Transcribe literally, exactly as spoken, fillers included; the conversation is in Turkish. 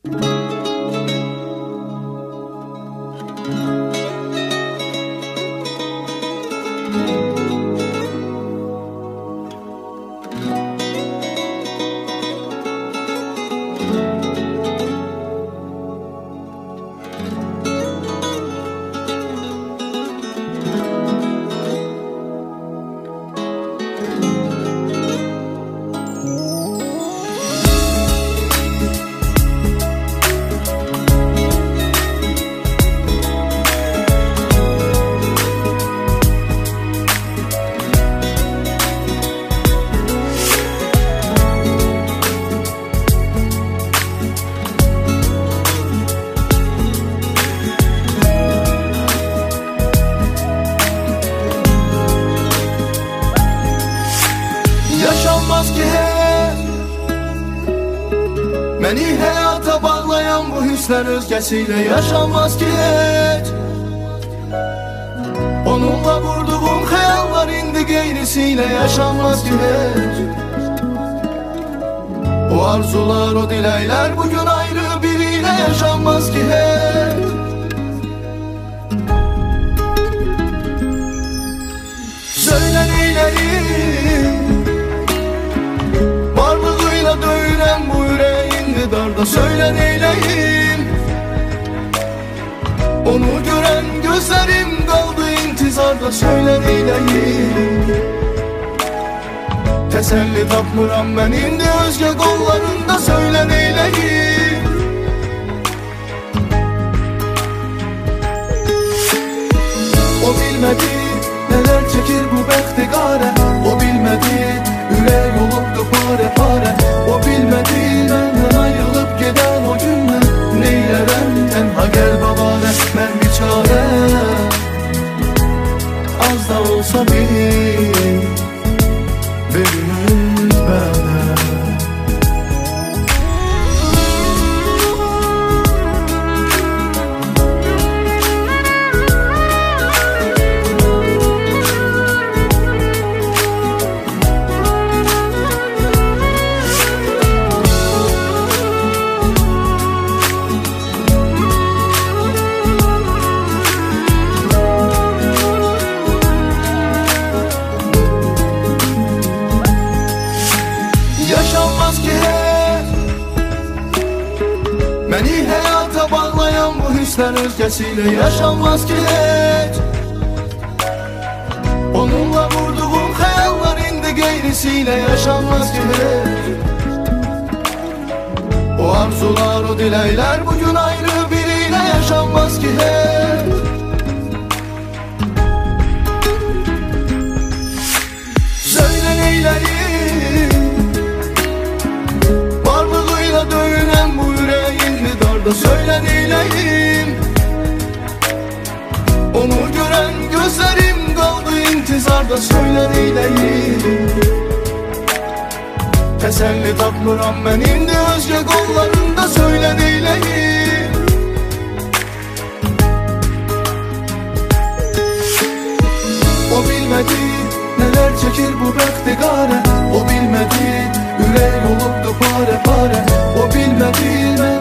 Yaşanmaz ki hep beni hayata bağlayan bu hüsler özgesiyle yaşanmaz ki hiç. Onunla kurduğum hayallar indi geyrisiyle yaşanmaz ki hiç. O arzular o dilekler bugün ayrı biriyle yaşanmaz ki hiç. Söyle neyleyim döyünen bu yüreğin darda, söyle neyleyim. Onu gören gözlerim kaldı intizarda, söyle neyleyim. Teselli tapmıram ben indi özge kollarında, söyle neyleyim. O bilmedi neler çekir bu bəxtigare, o bilmedi ürək olubdu pare pare. O bilmedi benden ayrılıp giden o günler, neylerem tenha gel babare. Ben bir çare az da olsa bil verin benden. Yaşanmaz ki hep beni hayata bağlayan bu hüsler özgesiyle yaşanmaz ki hiç. Onunla kurduğum hayallar indi geyrisiyle yaşanmaz ki hiç. O arzular o dilekler bugün ayrı biriyle yaşanmaz ki hiç. Söyle neyleyim dövünen bu yüreğin darda, söyle neyleyim. Onu gören gözlerim kaldı intizarda, söyle neyleyim. Teselli tapmıram ben indi özge kollarında, söyle neyleyim. O bilmedi neler çekir bu bəxtigare, o bilmedi ürək olubdu pare pare. O bilmedi